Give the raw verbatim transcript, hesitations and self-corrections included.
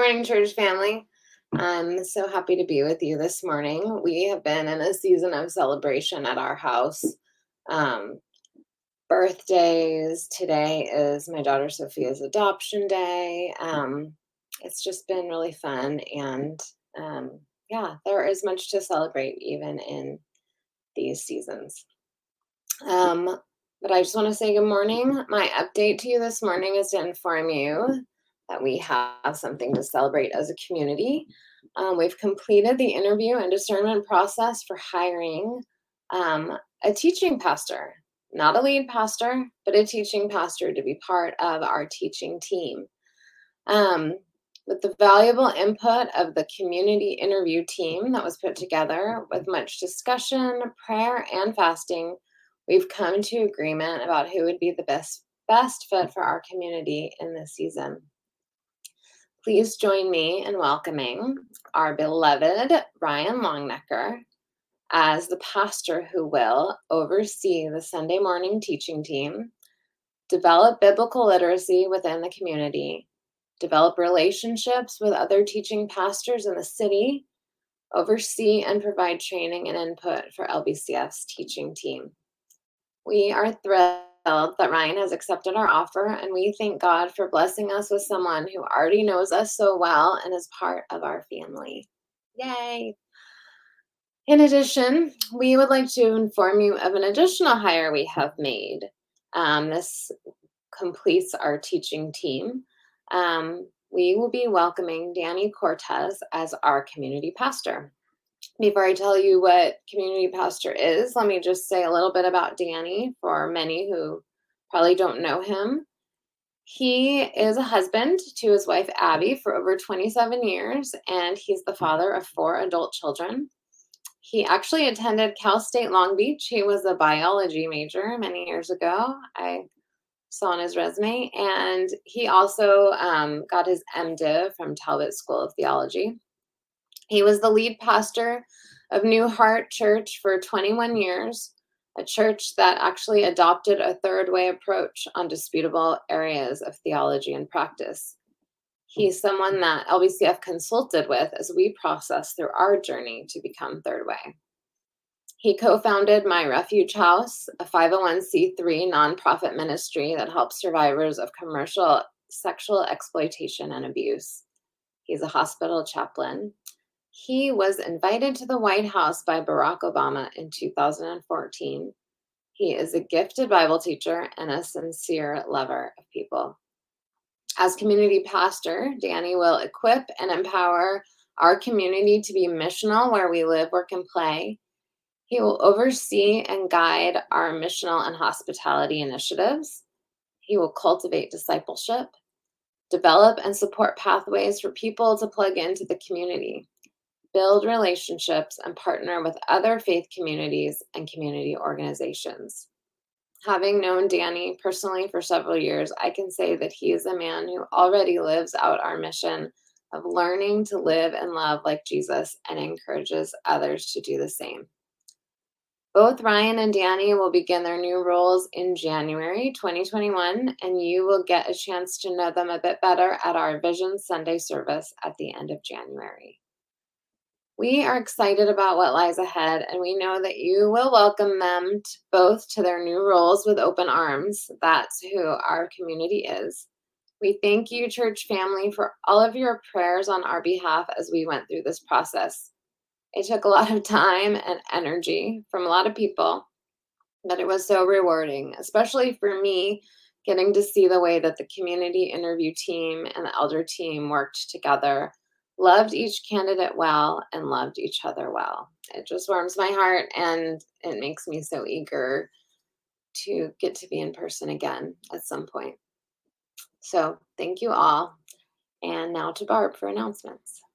morning, church family. I'm so happy to be with you this morning. We have been in a season of celebration at our house. Um, birthdays. Today is my daughter Sophia's adoption day. Um, it's just been really fun. And um, yeah, there is much to celebrate even in these seasons. Um, but I just want to say good morning. My update to you this morning is to inform you that we have something to celebrate as a community. Um, we've completed the interview and discernment process for hiring um, a teaching pastor, not a lead pastor, but a teaching pastor to be part of our teaching team. Um, with the valuable input of the community interview team that was put together with much discussion, prayer, and fasting, we've come to agreement about who would be the best best fit for our community in this season. Please join me in welcoming our beloved Ryan Longnecker as the pastor who will oversee the Sunday morning teaching team, develop biblical literacy within the community, develop relationships with other teaching pastors in the city, oversee and provide training and input for L B C F's teaching team. We are thrilled that Ryan has accepted our offer, and we thank God for blessing us with someone who already knows us so well and is part of our family. Yay! In addition, we would like to inform you of an additional hire we have made. Um, this completes our teaching team. Um, we will be welcoming Danny Cortez as our community pastor. Before I tell you what community pastor is, let me just say a little bit about Danny for many who probably don't know him. He is a husband to his wife Abby for over twenty-seven years, and he's the father of four adult children. He actually attended Cal State Long Beach. He was a biology major many years ago. I saw on his resume, and he also um, got his MDiv from Talbot School of Theology. He was the lead pastor of New Heart Church for twenty-one years, a church that actually adopted a third way approach on disputable areas of theology and practice. He's someone that L B C F consulted with as we process through our journey to become Third Way. He co-founded My Refuge House, a five oh one c three nonprofit ministry that helps survivors of commercial sexual exploitation and abuse. He's a hospital chaplain. He was invited to the White House by Barack Obama in two thousand fourteen. He is a gifted Bible teacher and a sincere lover of people. As community pastor, Danny will equip and empower our community to be missional where we live, work, and play. He will oversee and guide our missional and hospitality initiatives. He will cultivate discipleship, develop and support pathways for people to plug into the community, build relationships, and partner with other faith communities and community organizations. Having known Danny personally for several years, I can say that he is a man who already lives out our mission of learning to live and love like Jesus and encourages others to do the same. Both Ryan and Danny will begin their new roles in January twenty twenty-one, and you will get a chance to know them a bit better at our Vision Sunday service at the end of January. We are excited about what lies ahead, and we know that you will welcome them to both to their new roles with open arms. That's who our community is. We thank you, church family, for all of your prayers on our behalf as we went through this process. It took a lot of time and energy from a lot of people, but it was so rewarding, especially for me, getting to see the way that the community interview team and the elder team worked together, loved each candidate well, and loved each other well. It just warms my heart, and it makes me so eager to get to be in person again at some point. So thank you all. And now to Barb for announcements.